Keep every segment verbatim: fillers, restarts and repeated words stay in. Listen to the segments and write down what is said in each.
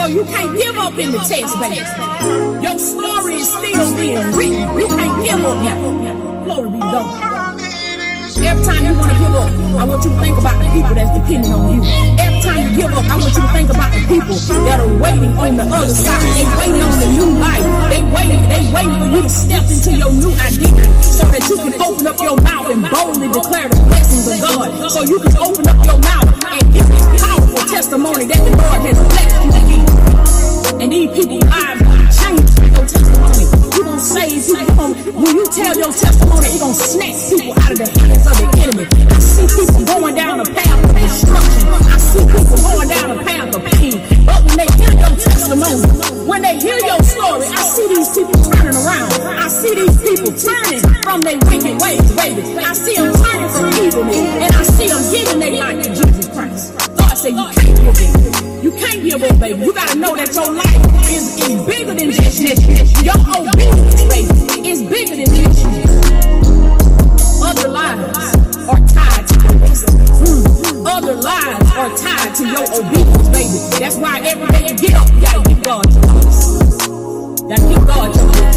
So you can't give up in the test, baby. Your story is still being written. You can't give up now. Glory be to God. Every time you want to give up, I want you to think about the people that's depending on you. Every time you give up, I want you to think about the people that are waiting on the other side. They waiting on the new life. They waiting, they waiting for you to step into your new identity so that you can open up your mouth and boldly declare the blessings of God. So you can open up your mouth and give this powerful testimony that the Lord has blessed you to give. And these people's lives will change your testimony. You're going to save people. When you tell your testimony, you're going to snatch people out of the hands of the enemy. I see people going down a path of destruction. I see people going down a path of pain. But when they hear your testimony, when they hear your story, I see these people turning around. I see these people turning from their wicked ways, baby. I see them turning from evil, and I see them giving their life to Jesus Christ. God said you can't give up. You can't give up, baby. You got to know that your life is, is bigger than just this. Your obedience, baby, is bigger than this. Other lives are tied to your mm. Other lives are tied to your obedience, baby. That's why every day you get up, you got to give God your praise. You got to give God your praise.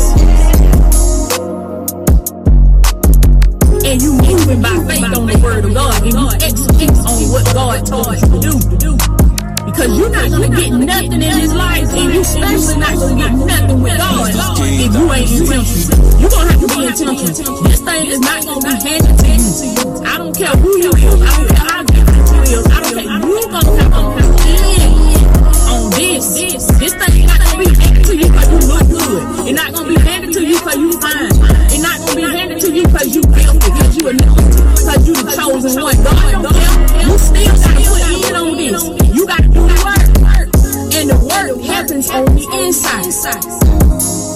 And you moving by faith on the word of God, and you execute on what God told you to do. Because you're not going to get nothing in this life, and you especially not going to get nothing with God if you ain't intentional. You're going to have to be intentional. This thing is not going to be handed to you. I don't care who you is. I don't care how different you is. I don't care. You're going to have to live on this. This thing is not going to be handed to you because you look good. It's not going to be handed to you because you fine. It's not going to be handed to you because you guilty, because you anointed, because you the chosen one. God don't care. You still got to put in on this. You got to do the work. And the work happens on the inside.